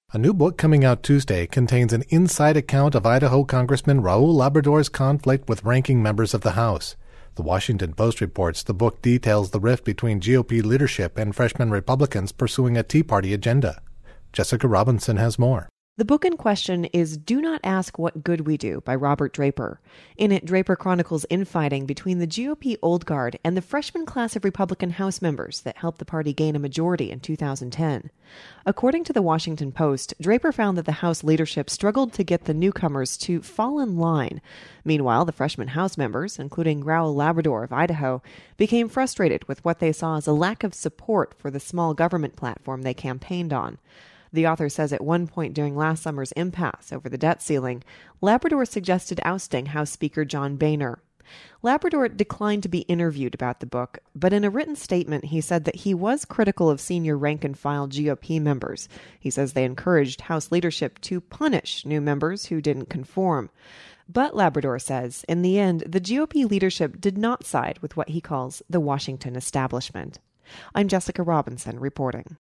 A new book coming out Tuesday contains an inside account of Idaho Congressman Raul Labrador's conflict with ranking members of the House. The Washington Post reports the book details the rift between GOP leadership and freshman Republicans pursuing a Tea Party agenda. Jessica Robinson has more. The book in question is Do Not Ask What Good We Do by Robert Draper. In it, Draper chronicles infighting between the GOP Old Guard and the freshman class of Republican House members that helped the party gain a majority in 2010. According to the Washington Post, Draper found that the House leadership struggled to get the newcomers to fall in line. Meanwhile, the freshman House members, including Raul Labrador of Idaho, became frustrated with what they saw as a lack of support for the small government platform they campaigned on. The author says at one point during last summer's impasse over the debt ceiling, Labrador suggested ousting House Speaker John Boehner. Labrador declined to be interviewed about the book, but in a written statement he said that he was critical of senior rank-and-file GOP members. He says they encouraged House leadership to punish new members who didn't conform. But Labrador says, in the end, the GOP leadership did not side with what he calls the Washington establishment. I'm Jessica Robinson reporting.